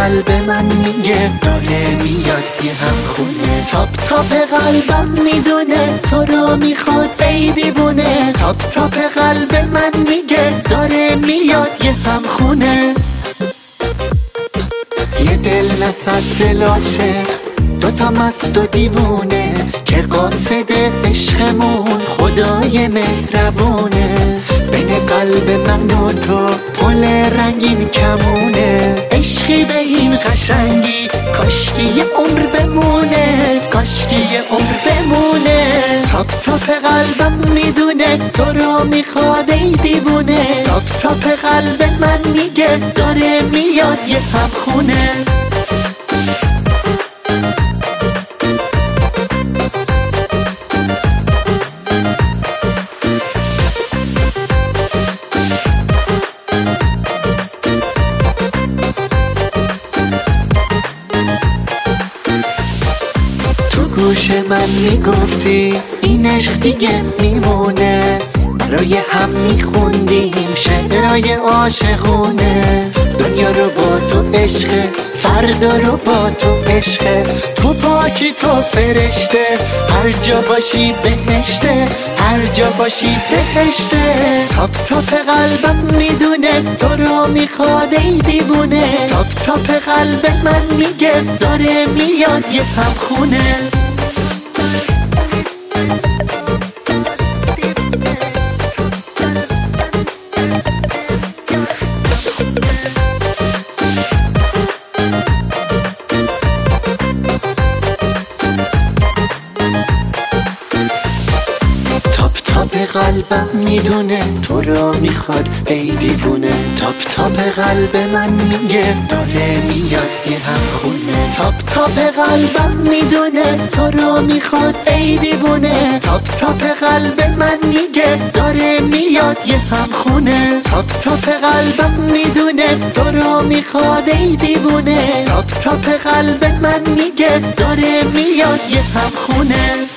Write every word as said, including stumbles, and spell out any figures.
قلب من میگه داره میاد یه همخونه. تاپ تاپ قلبم میدونه تو رو میخواد ای دیوونه. تاپ تاپ قلب من میگه داره میاد یه همخونه. یه دل نصد دل عاشق دوتا مست و دیوونه که قاصد عشقمون خدای مهربونه. بین قلب من و تو پل رنگین کمونه. عشقی به این قشنگی کاشکی یه عمر بمونه، کاشکی یه عمر بمونه. تاپ تاپ قلبم میدونه تو رو میخواد ای دیوونه. تاپ تاپ قلب من میگه داره میاد یه همخونه. گوش من میگفتی این عشق دیگه میمونه. برای هم میخوندیم شعرهای عاشقونه. دنیا رو با تو عشقه، فردا رو با تو عشقه. تو پاکی تو فرشته، هر جا باشی بهشته، هر جا باشی بهشته. تاپ تاپ قلبم میدونه تو رو میخواد ای دیوونه. تاپ تاپ قلب من میگه داره میاد یه همخونه. قلبم میدونه تو رو میخواد ای دیوونه. تاپ تاپ قلب من میگه داره میاد یه همخونه. تاپ تاپ قلبم میدونه تو رو میخواد ای دیوونه. تاپ تاپ قلب من میگه داره میاد یه همخونه. تاپ تاپ قلبم میدونه تو رو میخواد ای دیوونه. تاپ تاپ قلب من میگه داره میاد یه همخونه.